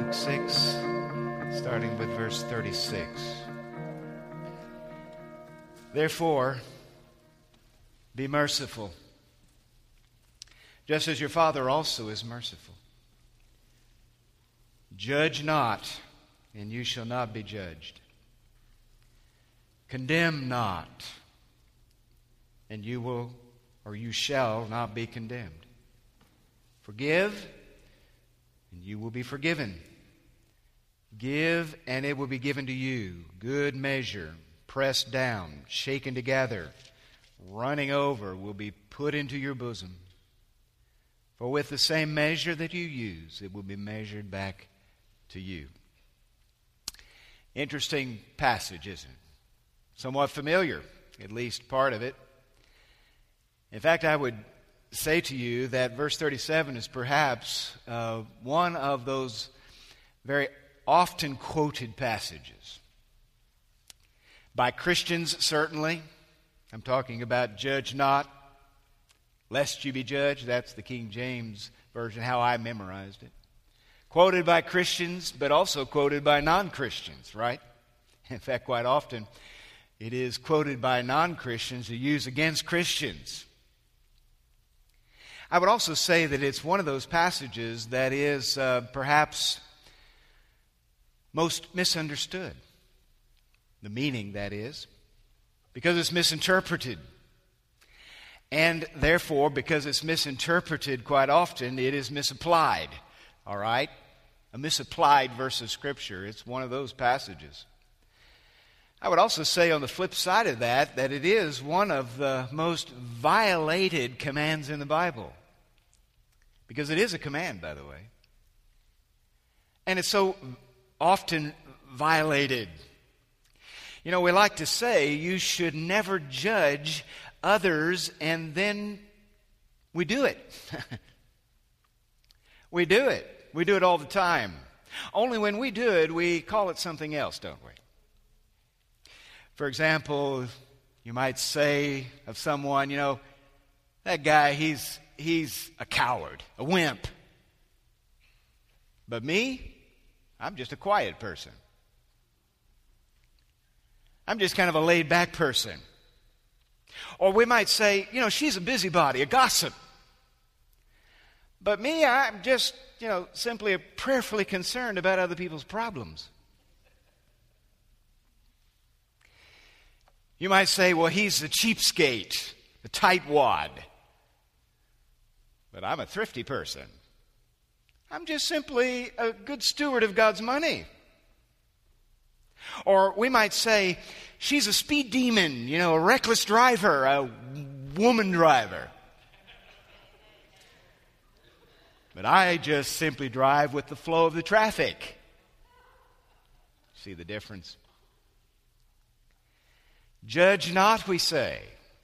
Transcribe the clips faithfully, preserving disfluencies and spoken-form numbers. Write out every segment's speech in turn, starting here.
Luke six, starting with verse thirty-six. Therefore, be merciful, just as your Father also is merciful. Judge not, and you shall not be judged. Condemn not, and you will, or you shall not be condemned. Forgive, and you will be forgiven. Give, and it will be given to you. Good measure, pressed down, shaken together, running over, will be put into your bosom. For with the same measure that you use, it will be measured back to you. Interesting passage, isn't it? Somewhat familiar, at least part of it. In fact, I would say to you that verse thirty-seven is perhaps uh, one of those very often quoted passages. By Christians, certainly. I'm talking about judge not, lest you be judged. That's the King James Version, how I memorized it. Quoted by Christians, but also quoted by non-Christians, right? In fact, quite often, it is quoted by non-Christians to use against Christians. I would also say that it's one of those passages that is uh, perhaps most misunderstood. The meaning, that is, because it's misinterpreted. And therefore, because it's misinterpreted quite often, it is misapplied. All right? A misapplied verse of Scripture. It's one of those passages. I would also say on the flip side of that, that it is one of the most violated commands in the Bible. Because it is a command, by the way. And it's so often violated. You know, we like to say you should never judge others, and then we do it. We do it. We do it all the time. Only when we do it, we call it something else, don't we? For example, you might say of someone, you know, that guy, he's he's a coward, a wimp. But me, I'm just a quiet person. I'm just kind of a laid-back person. Or we might say, you know, she's a busybody, a gossip. But me, I'm just, you know, simply prayerfully concerned about other people's problems. You might say, well, he's a cheapskate, a tightwad. But I'm a thrifty person. I'm just simply a good steward of God's money. Or we might say, she's a speed demon, you know, a reckless driver, a woman driver. But I just simply drive with the flow of the traffic. See the difference? Judge not, we say.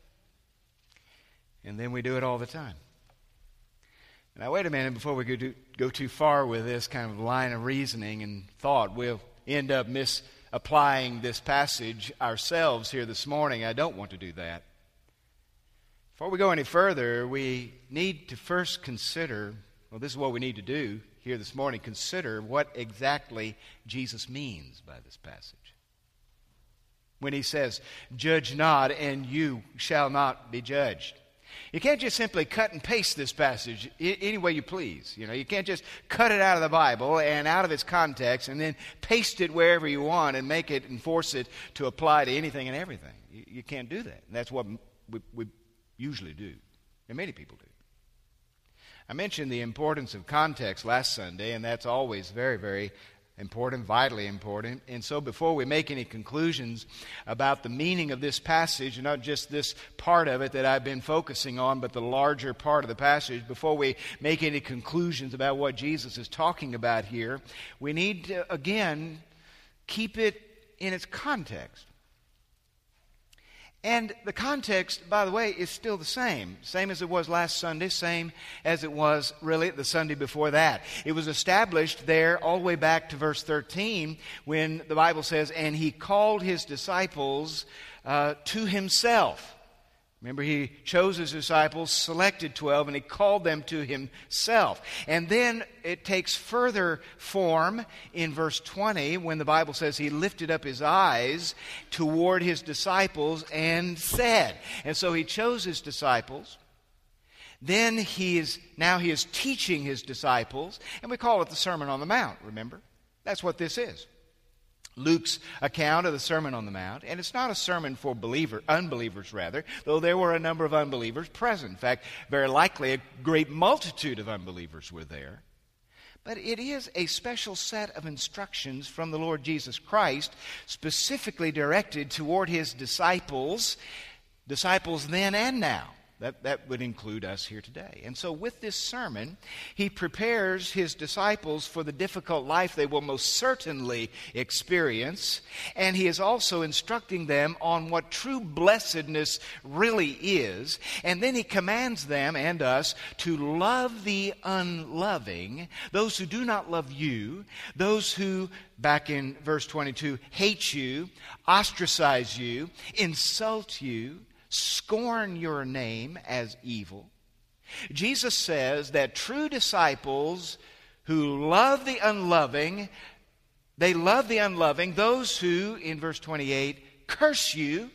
And then we do it all the time. Now, wait a minute, before we go too, go too far with this kind of line of reasoning and thought, we'll end up misapplying this passage ourselves here this morning. I don't want to do that. Before we go any further, we need to first consider, well, this is what we need to do here this morning, consider what exactly Jesus means by this passage. When he says, judge not, and you shall not be judged. You can't just simply cut and paste this passage any way you please. You know, you can't just cut it out of the Bible and out of its context and then paste it wherever you want and make it and force it to apply to anything and everything. You, you can't do that. And that's what we, we usually do, and many people do. I mentioned the importance of context last Sunday, and that's always very, very important, vitally important. And so before we make any conclusions about the meaning of this passage, not just this part of it that I've been focusing on, but the larger part of the passage, before we make any conclusions about what Jesus is talking about here, we need to, again, keep it in its context. And the context, by the way, is still the same. Same as it was last Sunday, same as it was really the Sunday before that. It was established there all the way back to verse thirteen when the Bible says, and he called his disciples uh, to himself. Remember, he chose his disciples, selected twelve, and he called them to himself. And then it takes further form in verse twenty when the Bible says he lifted up his eyes toward his disciples and said. And so he chose his disciples. Then he is, now he is teaching his disciples, and we call it the Sermon on the Mount, remember? That's what this is. Luke's account of the Sermon on the Mount, and it's not a sermon for believer, unbelievers rather, though there were a number of unbelievers present. In fact, very likely a great multitude of unbelievers were there. But it is a special set of instructions from the Lord Jesus Christ, specifically directed toward his disciples, disciples then and now. That, that would include us here today. And so with this sermon, he prepares his disciples for the difficult life they will most certainly experience. And he is also instructing them on what true blessedness really is. And then he commands them and us to love the unloving, those who do not love you, those who, back in verse twenty-two, hate you, ostracize you, insult you, scorn your name as evil. Jesus says that true disciples who love the unloving, they love the unloving, those who, in verse twenty-eight, curse you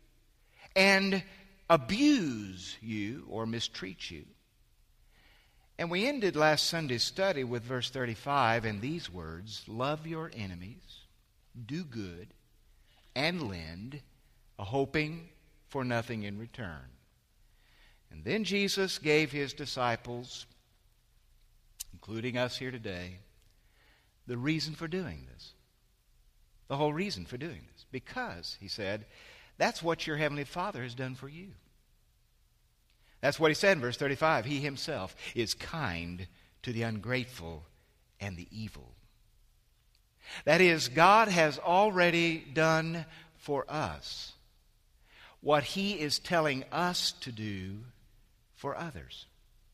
and abuse you or mistreat you. And we ended last Sunday's study with verse thirty-five and these words, love your enemies, do good, and lend, a hoping for nothing in return. And then Jesus gave his disciples, including us here today, the reason for doing this. The whole reason for doing this. Because, he said, that's what your heavenly Father has done for you. That's what he said in verse thirty-five. He himself is kind to the ungrateful and the evil. That is, God has already done for us what he is telling us to do for others.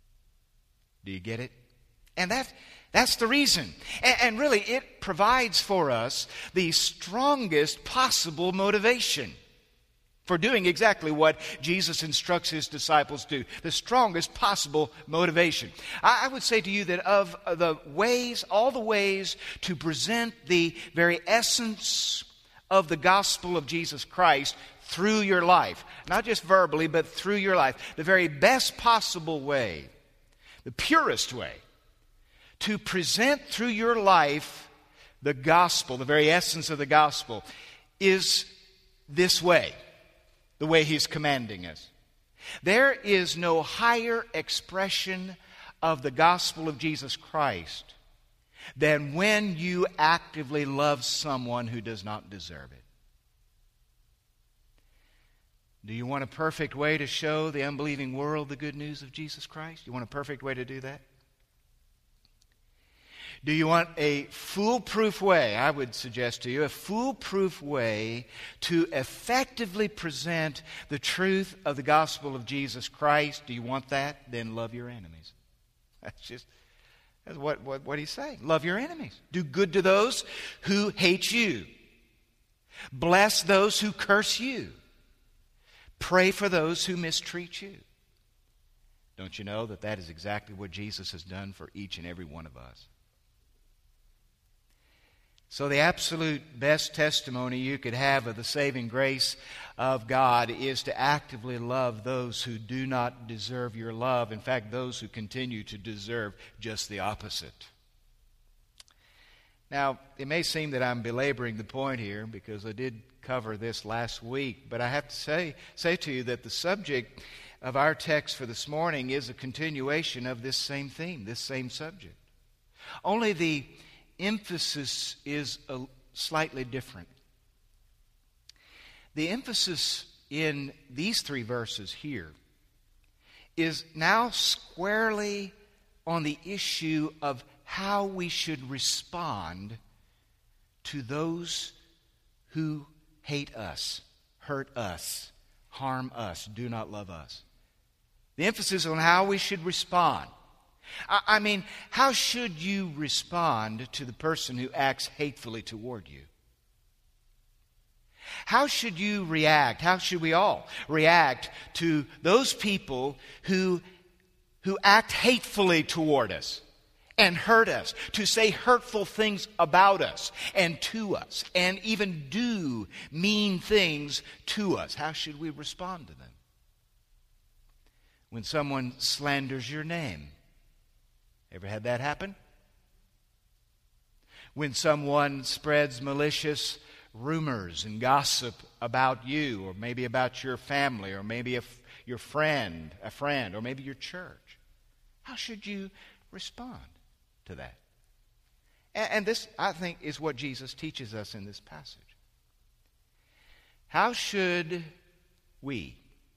Do you get it? And that, that's the reason. And, and really, it provides for us the strongest possible motivation for doing exactly what Jesus instructs his disciples to do. The strongest possible motivation. I, I would say to you that of the ways, all the ways to present the very essence of the gospel of Jesus Christ through your life, not just verbally, but through your life, the very best possible way, the purest way to present through your life the gospel, the very essence of the gospel, is this way, the way he's commanding us. There is no higher expression of the gospel of Jesus Christ than when you actively love someone who does not deserve it. Do you want a perfect way to show the unbelieving world the good news of Jesus Christ? You want a perfect way to do that? Do you want a foolproof way, I would suggest to you, a foolproof way to effectively present the truth of the gospel of Jesus Christ? Do you want that? Then love your enemies. That's just that's what, what, what he's saying. Love your enemies. Do good to those who hate you. Bless those who curse you. Pray for those who mistreat you. Don't you know that that is exactly what Jesus has done for each and every one of us? So the absolute best testimony you could have of the saving grace of God is to actively love those who do not deserve your love. In fact, those who continue to deserve just the opposite. Now, it may seem that I'm belaboring the point here because I did cover this last week, but I have to say, say to you that the subject of our text for this morning is a continuation of this same theme, this same subject. Only the emphasis is a slightly different. The emphasis in these three verses here is now squarely on the issue of how we should respond to those who hate us, hurt us, harm us, do not love us. The emphasis on how we should respond. I, I mean, how should you respond to the person who acts hatefully toward you? How should you react? How should we all react to those people who, who act hatefully toward us and hurt us, to say hurtful things about us and to us, and even do mean things to us? How should we respond to them? When someone slanders your name, ever had that happen? When someone spreads malicious rumors and gossip about you, or maybe about your family, or maybe a, your friend, a friend, or maybe your church, how should you respond to that? And, and this, I think, is what Jesus teaches us in this passage. How should we,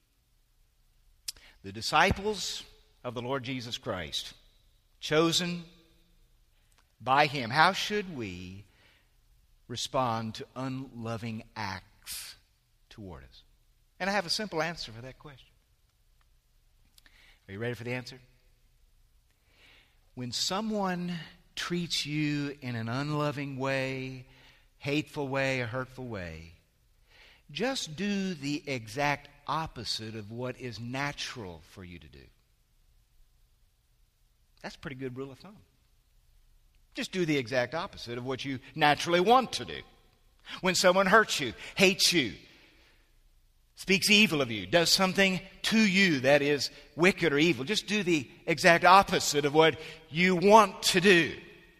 the disciples of the Lord Jesus Christ, chosen by Him, how should we respond to unloving acts toward us? And I have a simple answer for that question. Are you ready for the answer? When someone treats you in an unloving way, hateful way, a hurtful way, just do the exact opposite of what is natural for you to do. That's a pretty good rule of thumb. Just do the exact opposite of what you naturally want to do. When someone hurts you, hates you, speaks evil of you, does something to you that is wicked or evil, just do the exact opposite of what you want to do.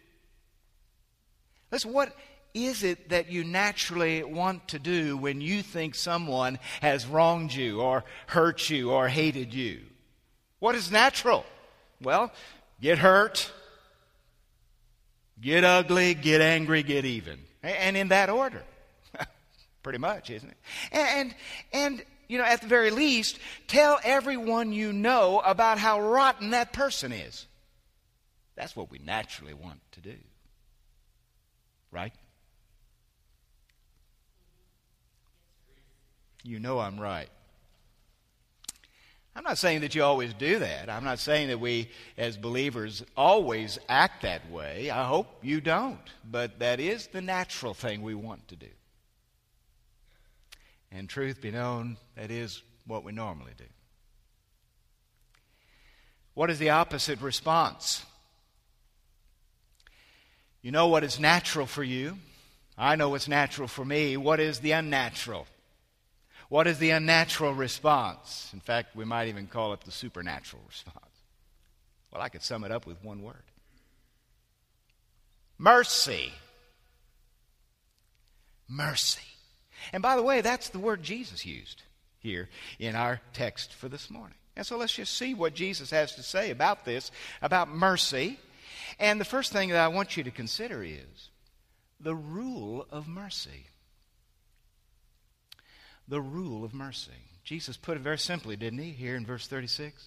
Listen, what is it that you naturally want to do when you think someone has wronged you or hurt you or hated you? What is natural? Well, get hurt, get ugly, get angry, get even. And in that order. Pretty much, isn't it? And, and, you know, at the very least, tell everyone you know about how rotten that person is. That's what we naturally want to do. Right? You know I'm right. I'm not saying that you always do that. I'm not saying that we, as believers, always act that way. I hope you don't. But that is the natural thing we want to do. And truth be known, that is what we normally do. What is the opposite response? You know what is natural for you. I know what's natural for me. What is the unnatural? What is the unnatural response? In fact, we might even call it the supernatural response. Well, I could sum it up with one word. Mercy. Mercy. And by the way, that's the word Jesus used here in our text for this morning. And so let's just see what Jesus has to say about this, about mercy. And the first thing that I want you to consider is the rule of mercy. The rule of mercy. Jesus put it very simply, didn't he, here in verse thirty-six?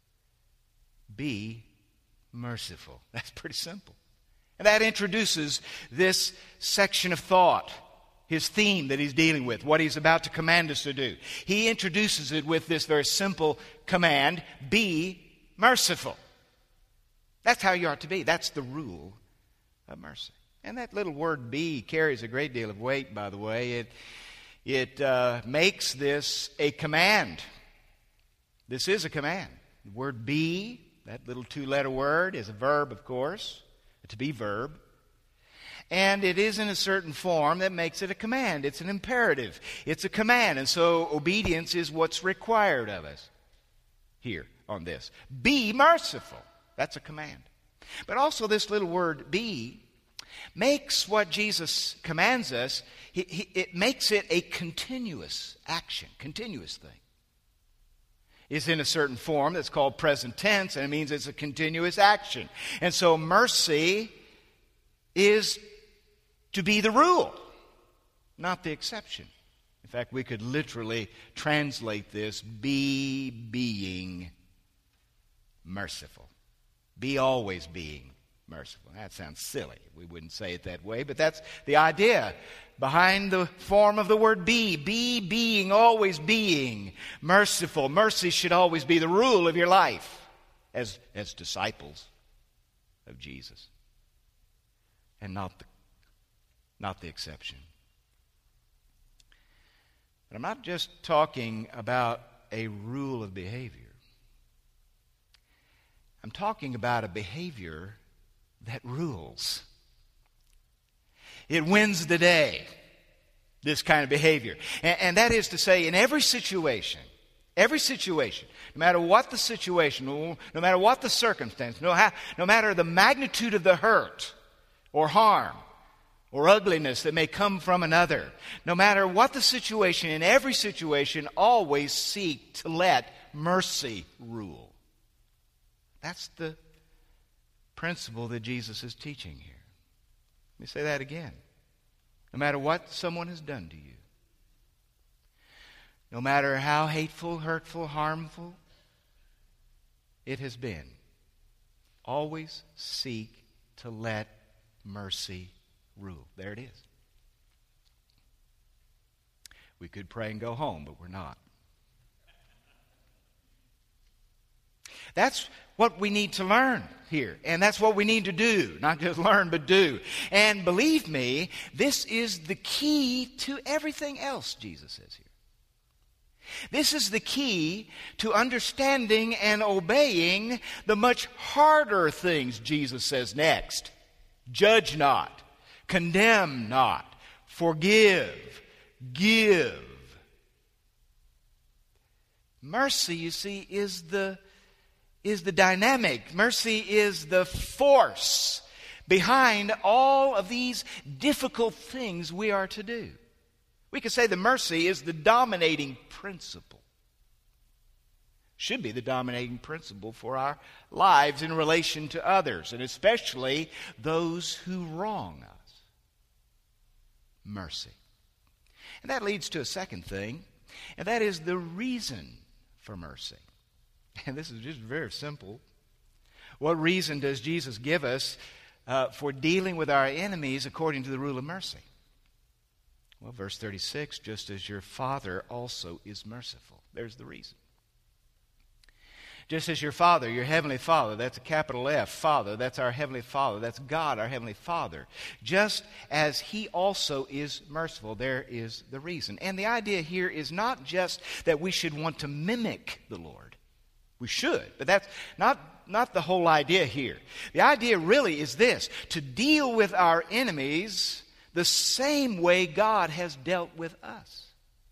Be merciful. That's pretty simple. And that introduces this section of thought, his theme that he's dealing with, what he's about to command us to do. He introduces it with this very simple command, be merciful. That's how you ought to be. That's the rule of mercy. And that little word be carries a great deal of weight, by the way. It It uh, makes this a command. This is a command. The word be, that little two-letter word, is a verb, of course, a to-be verb. And it is in a certain form that makes it a command. It's an imperative. It's a command. And so obedience is what's required of us here on this. Be merciful. That's a command. But also this little word be makes what Jesus commands us, he, he, it makes it a continuous action, continuous thing. It's in a certain form that's called present tense, and it means it's a continuous action. And so mercy is to be the rule, not the exception. In fact, we could literally translate this, be being merciful. Be always being merciful. That sounds silly. We wouldn't say it that way, but that's the idea behind the form of the word be. Be being, always being merciful. Mercy should always be the rule of your life as, as disciples of Jesus, and not the, not the exception. But I'm not just talking about a rule of behavior. I'm talking about a behavior that rules. It wins the day, this kind of behavior. And, and that is to say, in every situation, every situation, no matter what the situation, no, no matter what the circumstance, no, ha- no matter the magnitude of the hurt or harm or ugliness that may come from another, no matter what the situation, in every situation, always seek to let mercy rule. That's the principle that Jesus is teaching here. Let me say that again. No matter what someone has done to you, no matter how hateful, hurtful, harmful it has been, always seek to let mercy rule. There it is. We could pray and go home, but we're not. That's what we need to learn here. And that's what we need to do. Not just learn, but do. And believe me, this is the key to everything else, Jesus says here. This is the key to understanding and obeying the much harder things Jesus says next. Judge not, condemn not, forgive, give. Mercy, you see, is the is the dynamic. Mercy is the force behind all of these difficult things we are to do. We could say that mercy is the dominating principle. Should be the dominating principle for our lives in relation to others, and especially those who wrong us. Mercy. And that leads to a second thing, and that is the reason for mercy. And this is just very simple. What reason does Jesus give us uh, for dealing with our enemies according to the rule of mercy? Well, verse thirty-six, just as your Father also is merciful. There's the reason. Just as your Father, your Heavenly Father, that's a capital F, Father, that's our Heavenly Father, that's God, our Heavenly Father. Just as He also is merciful, there is the reason. And the idea here is not just that we should want to mimic the Lord. We should, but that's not, not the whole idea here. The idea really is this: to deal with our enemies the same way God has dealt with us.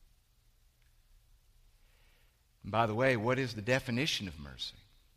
And by the way, what is the definition of mercy?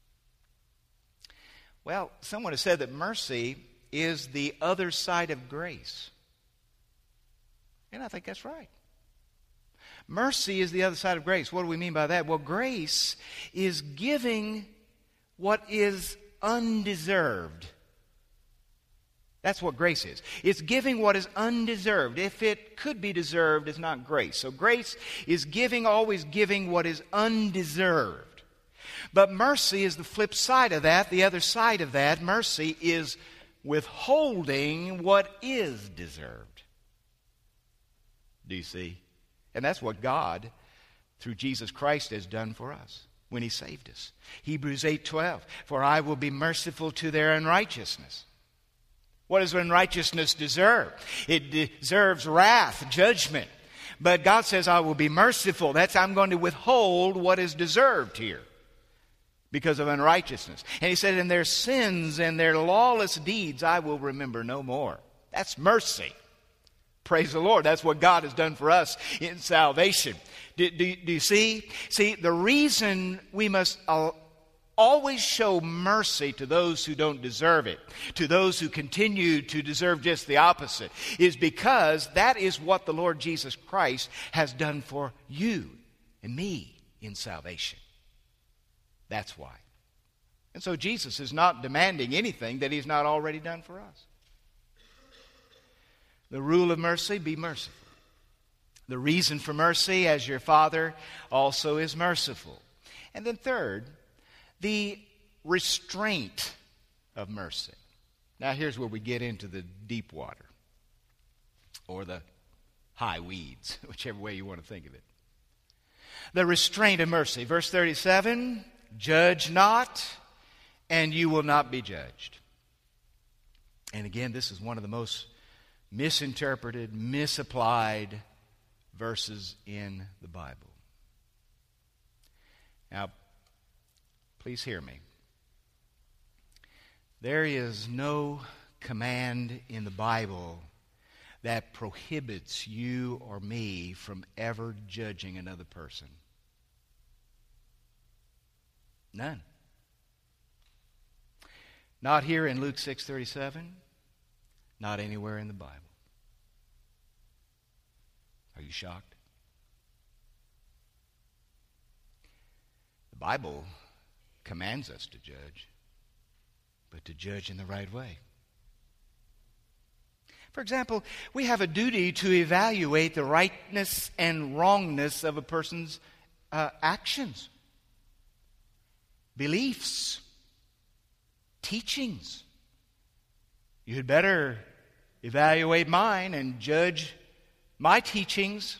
Well, someone has said that mercy is the other side of grace. And I think that's right. Mercy is the other side of grace. What do we mean by that? Well, grace is giving what is undeserved. That's what grace is. It's giving what is undeserved. If it could be deserved, it's not grace. So grace is giving, always giving what is undeserved. But mercy is the flip side of that, the other side of that. Mercy is withholding what is deserved. Do you see? And that's what God, through Jesus Christ, has done for us when He saved us. Hebrews eight twelve, for I will be merciful to their unrighteousness. What does unrighteousness deserve? It deserves wrath, judgment. But God says, I will be merciful. That's, I'm going to withhold what is deserved here because of unrighteousness. And He said, in their sins and their lawless deeds, I will remember no more. That's mercy. Praise the Lord. That's what God has done for us in salvation. Do, do, do you see? See, the reason we must uh, always show mercy to those who don't deserve it, to those who continue to deserve just the opposite, is because that is what the Lord Jesus Christ has done for you and me in salvation. That's why. And so Jesus is not demanding anything that He's not already done for us. The rule of mercy, be merciful. The reason for mercy, as your Father also is merciful. And then third, the restraint of mercy. Now here's where we get into the deep water, or the high weeds, whichever way you want to think of it. The restraint of mercy. Verse thirty-seven, judge not, and you will not be judged. And again, this is one of the most misinterpreted, misapplied verses in the Bible. Now, please hear me. There is no command in the Bible that prohibits you or me from ever judging another person. None. Not here in Luke six thirty-seven, not anywhere in the Bible. Are you shocked? The Bible commands us to judge, but to judge in the right way. For example, we have a duty to evaluate the rightness and wrongness of a person's uh, actions, beliefs, teachings. You had better evaluate mine and judge my teachings.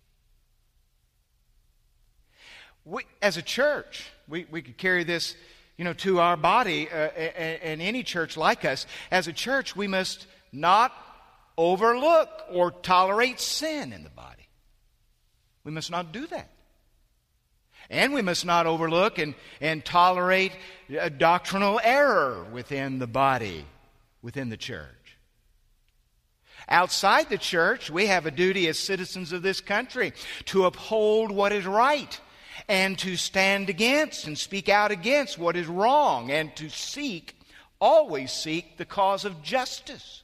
We, as a church, we, we could carry this, you know, to our body, uh, and any church like us. As a church, we must not overlook or tolerate sin in the body. We must not do that. And we must not overlook and, and tolerate a doctrinal error within the body, within the church. Outside the church, we have a duty as citizens of this country to uphold what is right and to stand against and speak out against what is wrong and to seek, always seek the cause of justice.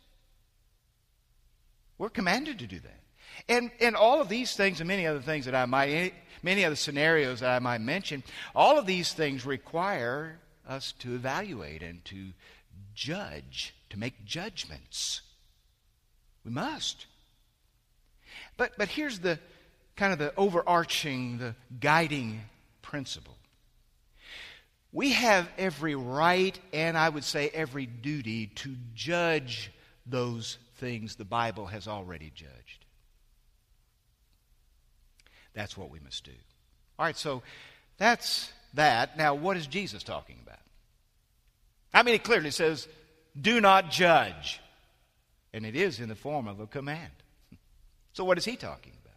We're commanded to do that. And, and all of these things and many other things that I might, many other scenarios that I might mention, all of these things require us to evaluate and to judge, to make judgments. We must. But, but here's the kind of the overarching, the guiding principle. We have every right and I would say every duty to judge those things the Bible has already judged. That's what we must do. All right, so that's that. Now, what is Jesus talking about? I mean, it clearly says, do not judge. And it is in the form of a command. So what is he talking about?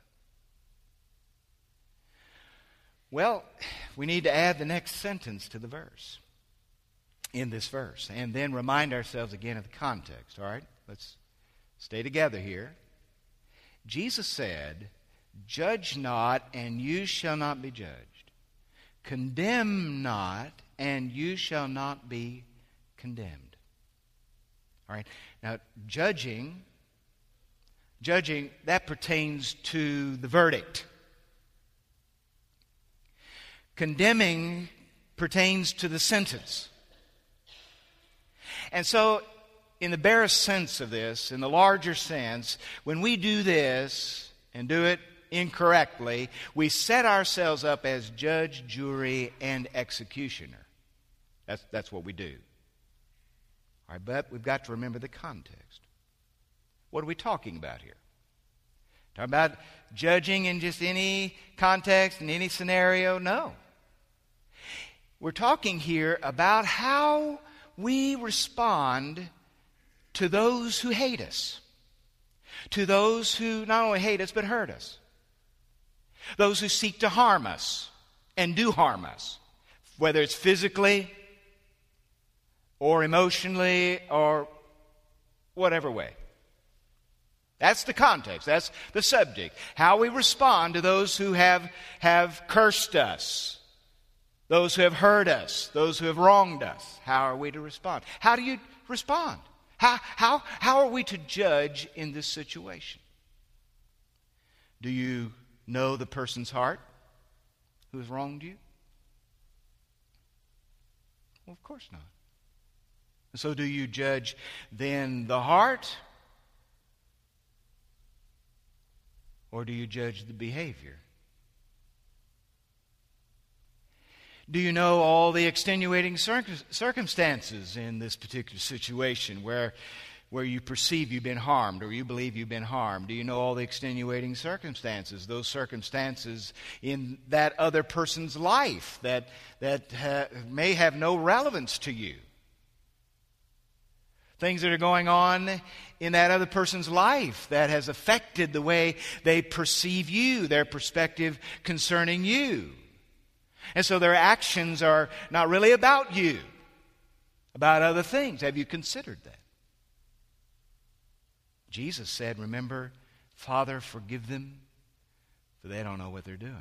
Well, we need to add the next sentence to the verse, in this verse, and then remind ourselves again of the context. All right, let's stay together here. Jesus said, judge not, and you shall not be judged. Condemn not, and you shall not be condemned. All right, now judging, judging, that pertains to the verdict. Condemning pertains to the sentence. And so, in the barest sense of this, in the larger sense, when we do this and do it incorrectly, we set ourselves up as judge, jury, and executioner. That's, that's what we do. All right, but we've got to remember the context. What are we talking about here? Talking about judging in just any context, in any scenario? No. We're talking here about how we respond to those who hate us, to those who not only hate us but hurt us, those who seek to harm us and do harm us, whether it's physically or emotionally or whatever way. That's the context. That's the subject. How we respond to those who have, have cursed us, those who have hurt us, those who have wronged us. How are we to respond? How do you respond? How, how, how are we to judge in this situation? Do you know the person's heart who has wronged you? Well, of course not. So do you judge then the heart? Or do you judge the behavior? Do you know all the extenuating circumstances in this particular situation where, where you perceive you've been harmed or you believe you've been harmed? Do you know all the extenuating circumstances, those circumstances in that other person's life that, that ha- may have no relevance to you? Things that are going on in that other person's life that has affected the way they perceive you, their perspective concerning you. And so their actions are not really about you, about other things. Have you considered that? Jesus said, remember, Father, forgive them, for they don't know what they're doing.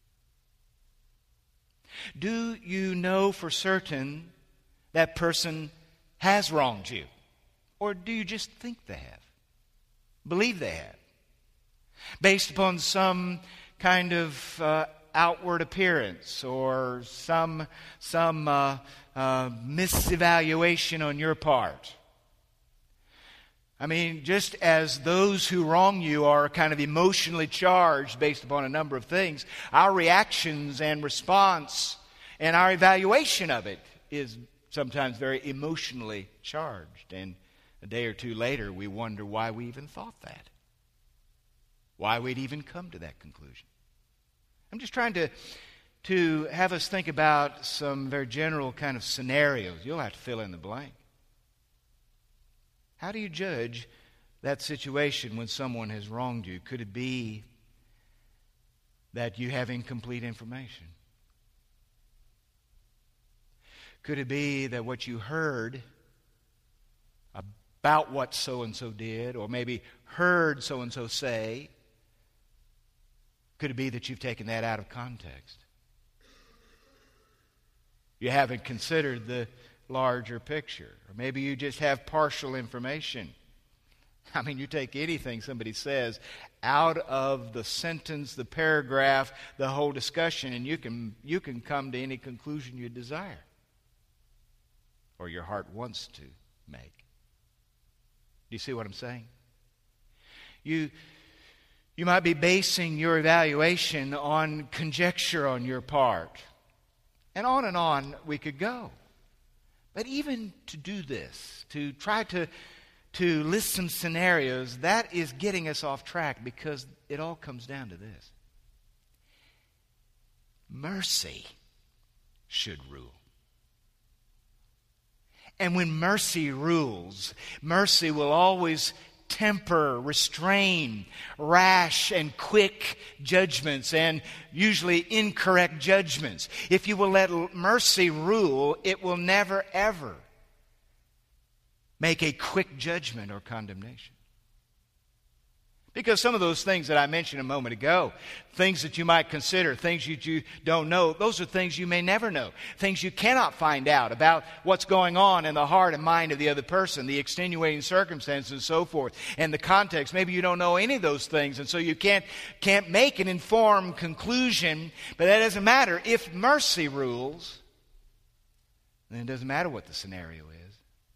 Do you know for certain that person has wronged you? Or do you just think they have? Believe they have? Based upon some kind of uh, outward appearance or some, some uh, uh, misevaluation on your part. I mean, just as those who wrong you are kind of emotionally charged based upon a number of things, our reactions and response and our evaluation of it is sometimes very emotionally charged. And a day or two later, we wonder why we even thought that. Why we'd even come to that conclusion. I'm just trying to, to have us think about some very general kind of scenarios. You'll have to fill in the blank. How do you judge that situation when someone has wronged you? Could it be that you have incomplete information? Could it be that what you heard about what so-and-so did, or maybe heard so-and-so say, could it be that you've taken that out of context? You haven't considered the larger picture. Or maybe you just have partial information. I mean, you take anything somebody says out of the sentence, the paragraph, the whole discussion, and you can you can come to any conclusion you desire or your heart wants to make. Do you see what I'm saying? You you might be basing your evaluation on conjecture on your part. And on and on we could go. But even to do this, to try to, to list some scenarios, that is getting us off track because it all comes down to this. Mercy should rule. And when mercy rules, mercy will always temper, restrain rash and quick judgments and usually incorrect judgments. If you will let mercy rule, it will never ever make a quick judgment or condemnation. Because some of those things that I mentioned a moment ago, things that you might consider, things that you don't know, those are things you may never know. Things you cannot find out about what's going on in the heart and mind of the other person, the extenuating circumstances and so forth, and the context. Maybe you don't know any of those things, and so you can't, can't make an informed conclusion, but that doesn't matter. If mercy rules, then it doesn't matter what the scenario is.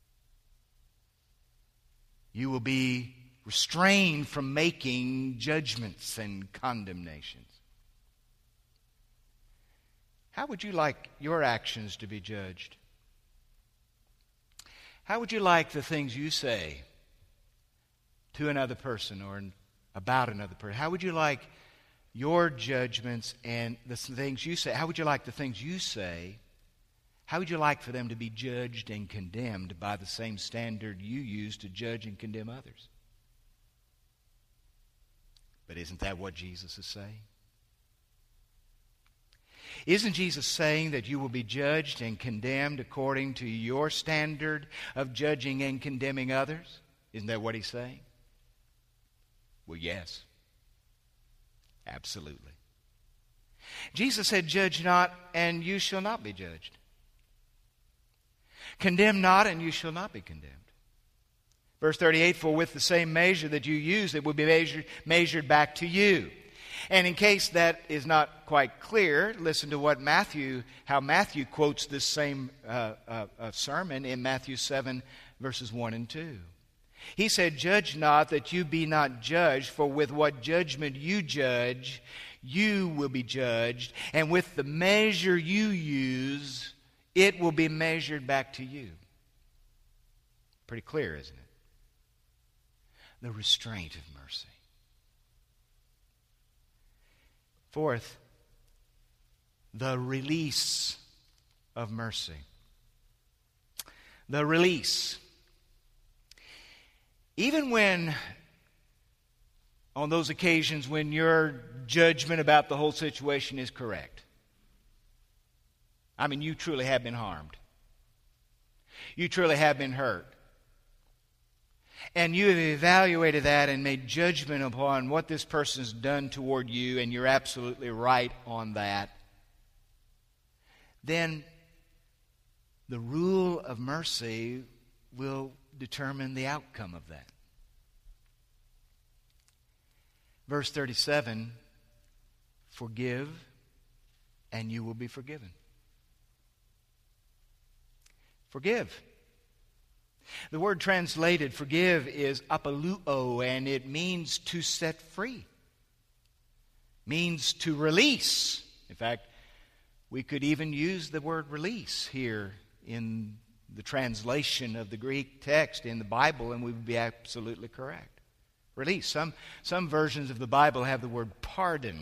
You will be restrained from making judgments and condemnations. How would you like your actions to be judged? How would you like the things you say to another person or about another person? How would you like your judgments and the things you say? How would you like the things you say? How would you like for them to be judged and condemned by the same standard you use to judge and condemn others? But isn't that what Jesus is saying? Isn't Jesus saying that you will be judged and condemned according to your standard of judging and condemning others? Isn't that what he's saying? Well, yes. Absolutely. Jesus said, "Judge not, and you shall not be judged. Condemn not, and you shall not be condemned." Verse thirty-eight, "For with the same measure that you use, it will be measured, measured back to you." And in case that is not quite clear, listen to what Matthew, how Matthew quotes this same uh, uh, uh, sermon in Matthew seven, verses one and two. He said, "Judge not that you be not judged, for with what judgment you judge, you will be judged. And with the measure you use, it will be measured back to you." Pretty clear, isn't it? The restraint of mercy. Fourth, the release of mercy. The release even when, on those occasions when your judgment about the whole situation is correct, I mean, you truly have been harmed. You truly have been hurt. And you have evaluated that and made judgment upon what this person's done toward you, and you're absolutely right on that. Then the rule of mercy will determine the outcome of that. Verse thirty-seven, forgive and you will be forgiven. Forgive. The word translated forgive is apaluo, and it means to set free. Means to release. In fact, we could even use the word release here in the translation of the Greek text in the Bible, and we would be absolutely correct. Release. Some, some versions of the Bible have the word pardon.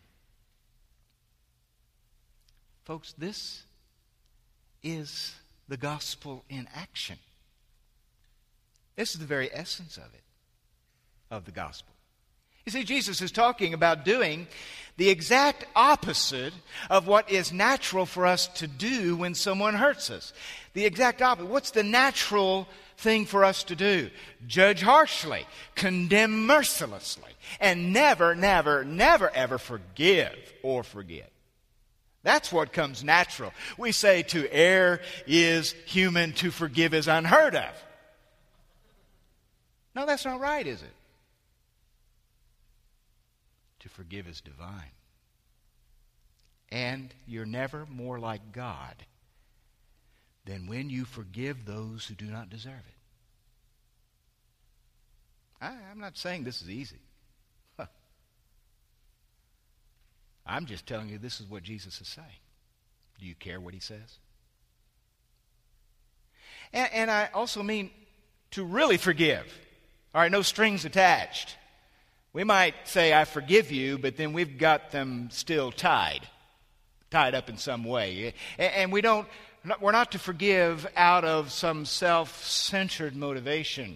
Folks, this is the gospel in action. This is the very essence of it, of the gospel. You see, Jesus is talking about doing the exact opposite of what is natural for us to do when someone hurts us. The exact opposite. What's the natural thing for us to do? Judge harshly, condemn mercilessly, and never, never, never, ever forgive or forget. That's what comes natural. We say to err is human, to forgive is unheard of. No, that's not right, is it? To forgive is divine. And you're never more like God than when you forgive those who do not deserve it. I, I'm not saying this is easy. I'm just telling you this is what Jesus is saying. Do you care what he says? And, and I also mean to really forgive. All right, no strings attached. We might say, I forgive you, but then we've got them still tied, tied up in some way. And, and we don't, we're not to forgive out of some self-centered motivation.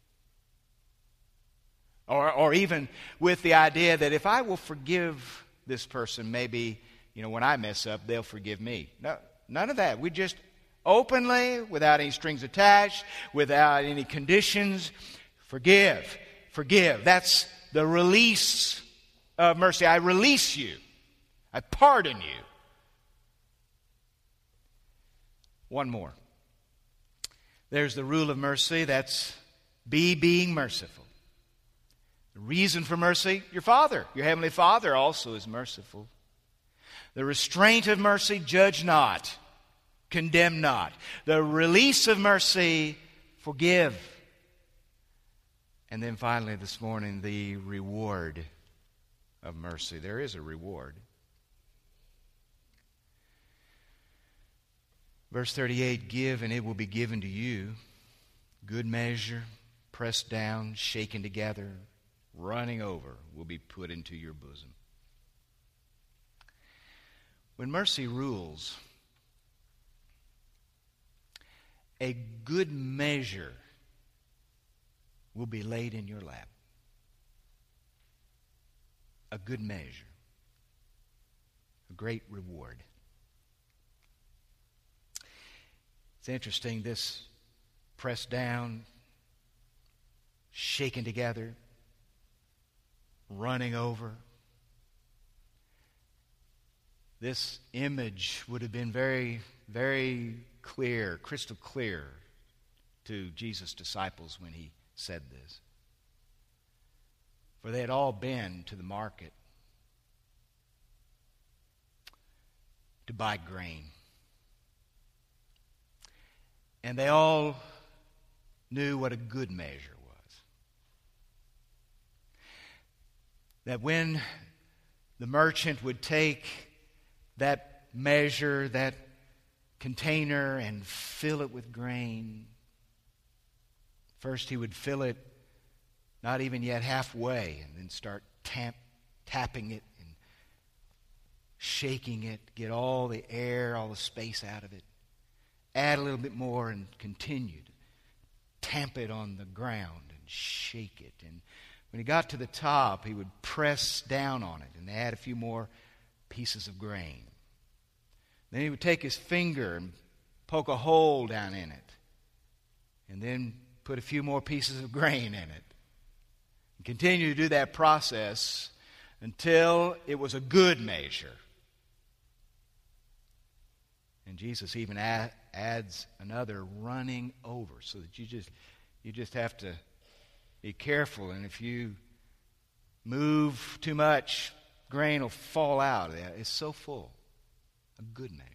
Or, or even with the idea that if I will forgive this person, maybe, you know, when I mess up, they'll forgive me. No, none of that. We just openly, without any strings attached, without any conditions, forgive. Forgive. That's the release of mercy. I release you. I pardon you. One more. There's the rule of mercy. That's be being merciful. The reason for mercy, your Father, your Heavenly Father also is merciful. The restraint of mercy, judge not, condemn not. The release of mercy, forgive. And then finally this morning, the reward of mercy. There is a reward. Verse thirty-eight, give and it will be given to you. Good measure, pressed down, shaken together, running over, will be put into your bosom. When mercy rules, a good measure will be laid in your lap. A good measure. A great reward. It's interesting, this pressed down, shaken together, running over. This image would have been very, very clear, crystal clear to Jesus' disciples when he said this. For they had all been to the market to buy grain. And they all knew what a good measure was. That when the merchant would take that measure, that container, and fill it with grain, first he would fill it not even yet halfway, and then start tap, tapping it and shaking it, get all the air, all the space out of it. Add a little bit more and continue to tamp it on the ground and and shake it. And when he got to the top, he would press down on it and add a few more pieces of grain. Then he would take his finger and poke a hole down in it, and then put a few more pieces of grain in it. And continue to do that process until it was a good measure. And Jesus even add, adds another running over, so that you just you just have to be careful. And if you move too much, grain will fall out. It's so full. A good measure.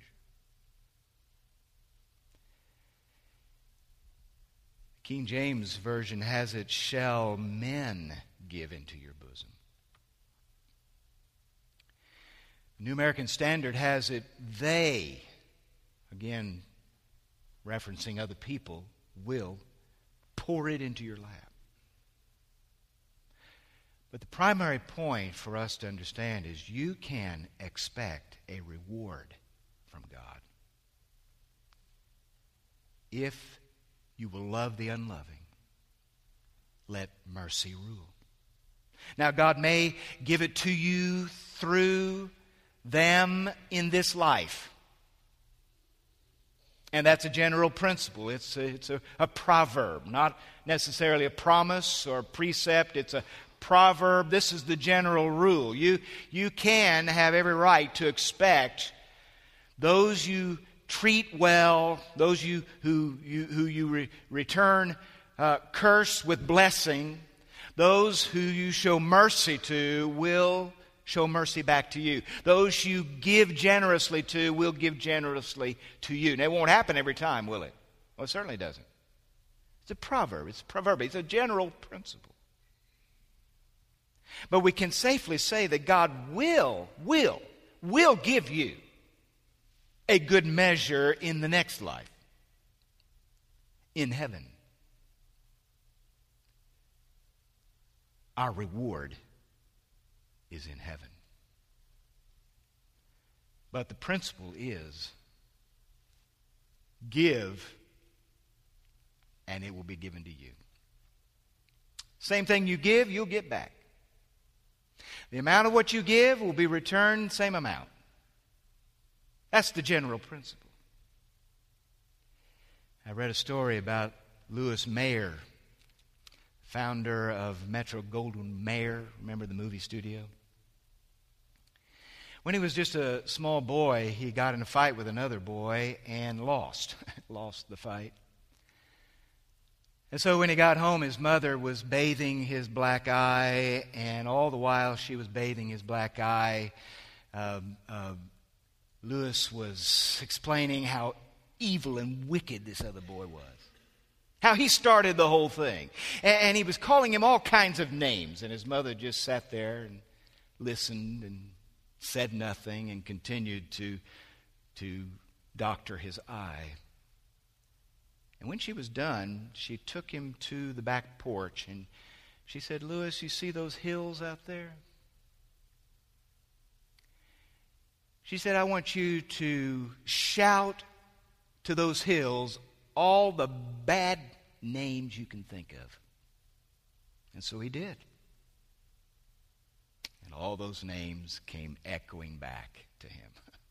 King James Version has it, shall men give into your bosom. New American Standard has it, they, again, referencing other people, will pour it into your lap. But the primary point for us to understand is you can expect a reward from God if you will love the unloving. Let mercy rule. Now, God may give it to you through them in this life. And that's a general principle. It's a, it's a, a proverb, not necessarily a promise or a precept. It's a proverb. This is the general rule. You, you can have every right to expect those you treat well, those you who you, who you re, return uh, curse with blessing, those who you show mercy to will show mercy back to you. Those you give generously to will give generously to you. Now, it won't happen every time, will it? Well, it certainly doesn't. It's a proverb. It's a proverb. It's a general principle. But we can safely say that God will, will, will give you a good measure in the next life, in heaven. Our reward is in heaven. But the principle is give and it will be given to you. Same thing you give, you'll get back. The amount of what you give will be returned, same amount. That's the general principle. I read a story about Louis Mayer, founder of Metro-Goldwyn-Mayer. Remember the movie studio? When he was just a small boy, he got in a fight with another boy and lost. lost the fight. And so when he got home, his mother was bathing his black eye, and all the while she was bathing his black eye, uh, uh, Louis was explaining how evil and wicked this other boy was. How he started the whole thing. And, and he was calling him all kinds of names, and his mother just sat there and listened and said nothing and continued to, to doctor his eye. And when she was done, she took him to the back porch and she said, Louis, you see those hills out there? She said, I want you to shout to those hills all the bad names you can think of. And so he did. And all those names came echoing back to him.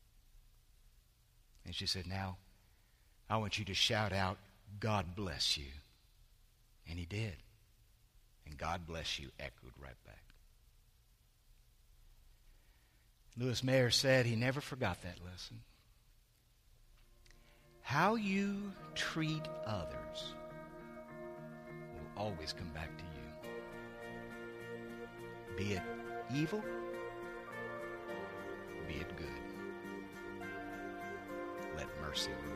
And she said, now, I want you to shout out, God bless you. And he did. And God bless you echoed right back. Louis Mayer said he never forgot that lesson. How you treat others will always come back to you. Be it evil, be it good. Let mercy rule.